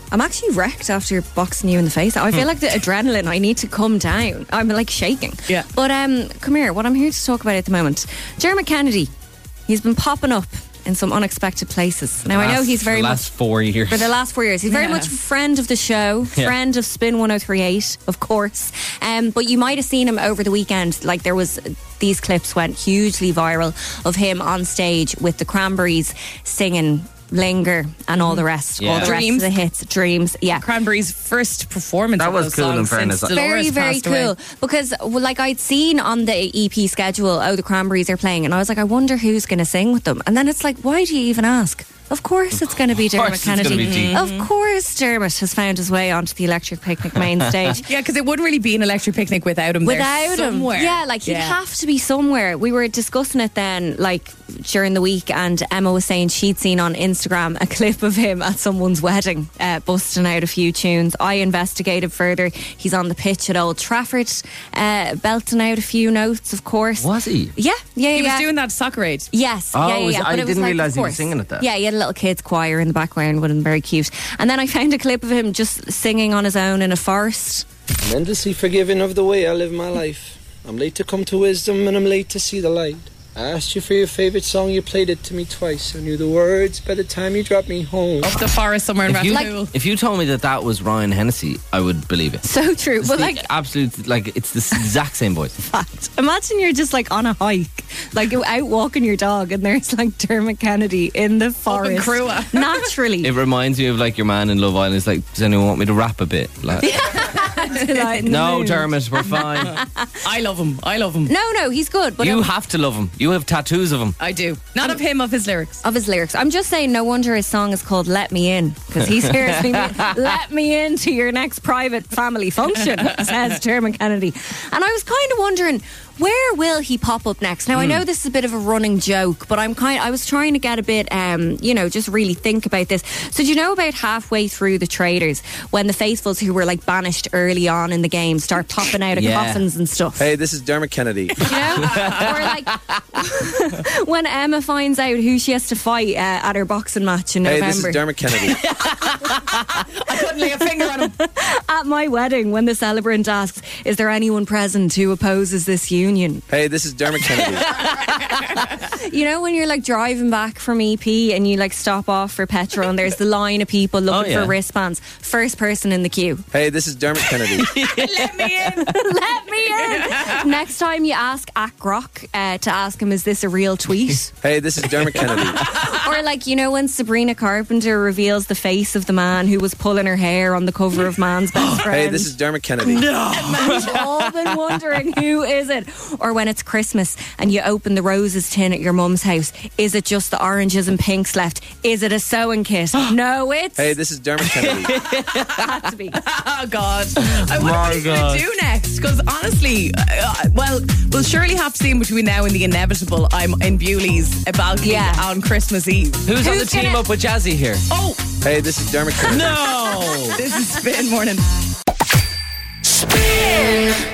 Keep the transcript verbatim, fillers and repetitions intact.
I'm actually wrecked after boxing you in the face. I feel like the adrenaline, I need to come down. I'm like shaking. Yeah. But um, come here, what I'm here to talk about at the moment, Dermot Kennedy, he's been popping up in some unexpected places. Now, last, I know he's very for the much... last four years. For the last four years. He's very Yeah. much a friend of the show, Yeah. friend of Spin one oh three point eight, of course. Um, but you might have seen him over the weekend. Like, there was... These clips went hugely viral of him on stage with the Cranberries singing Linger and all the rest. Yeah. All the Dreams. rest of the hits. Dreams. Yeah. Cranberries' first performance That of was those cool in songs fairness. since Very, Dolores very passed away. cool. Because, well, like, I'd seen on the E P schedule, oh, the Cranberries are playing. And I was like, I wonder who's going to sing with them. And then it's like, why do you even ask? Of course it's going to be Of course Dermot it's gonna Kennedy. be G. Of course Dermot has found his way onto the Electric Picnic main stage. Yeah, because it wouldn't really be an Electric Picnic without him Without there him. somewhere. Yeah, like he'd Yeah. have to be somewhere. We were discussing it then, like during the week, and Emma was saying she'd seen on Instagram a clip of him at someone's wedding, uh, busting out a few tunes. I investigated further. He's on the pitch at Old Trafford, uh, belting out a few notes, of course. Was he? Yeah, yeah, He yeah. was doing that soccer age. Yes. Oh, yeah, yeah, was- yeah. I But it was didn't like, realise of he was course. singing at that. Yeah, he had a little kids choir in the background with him, very cute. And then I found a clip of him just singing on his own in a forest. I'm endlessly forgiving of the way I live my life. I'm late to come to wisdom and I'm late to see the light. I asked you for your favourite song, you played it to me twice. I knew the words by the time you dropped me home. Up the forest somewhere in If you, Rathcoole. if you told me that that was Ryan Hennessy, I would believe it. So true. It's But the like, absolute, like it's the exact same voice. fact. Imagine you're just like on a hike, like you're out walking your dog, and there's like Dermot Kennedy in the forest. Crua. Naturally. It reminds me of like your man in Love Island. It's like, does anyone want me to rap a bit? Like, Delight in the no, mood. Dermot, we're fine. I love him. I love him. No, no, he's good. But You um, have to love him. You have tattoos of him. I do. Not of him, of his lyrics. of his lyrics, I'm just saying, no wonder his song is called "Let Me In," because he seriously means, "Let me into your next private family function," says Dermot Kennedy. And I was kind of wondering, where will he pop up next? Now, I know this is a bit of a running joke, but I'm kind. I was trying to get a bit, um, you know, just really think about this. So, do you know about halfway through the Traders, when the faithfuls who were like banished early on in the game start popping out of Yeah. coffins and stuff? Hey, this is Dermot Kennedy. You know? Or like when Emma finds out who she has to fight uh, at her boxing match in Hey, November. this is Dermot Kennedy. I couldn't lay a finger on him. At my wedding, when the celebrant asks, "Is there anyone present who opposes this union?" Hey, this is Dermot Kennedy. You know, when you're like driving back from E P and you like stop off for petrol and there's the line of people looking Oh, yeah. for wristbands. First person in the queue. Hey, this is Dermot Kennedy. Let me in. Let me in. Next time you ask at Grok uh, to ask him, "Is this a real tweet?" Hey, this is Dermot Kennedy. Or like, you know, when Sabrina Carpenter reveals the face of the man who was pulling her hair on the cover of Man's Best Friend. Hey, this is Dermot Kennedy. We've all been wondering, who is it? Or when it's Christmas and you open the roses tin at your mum's house, is it just the oranges and pinks left? Is it a sewing kit? No, it's Hey, this is Dermot Kennedy. had to be. Oh, God. I wonder what he's going God. to do next. Because honestly, uh, well, we'll surely have to see him between now and the inevitable. I'm in Bewley's balcony Yeah. on Christmas Eve. Who's, on the Who's team gonna- up with Jazzy here? Oh, Hey, this is Dermot Kennedy. No! this is Spin Morning. Spin.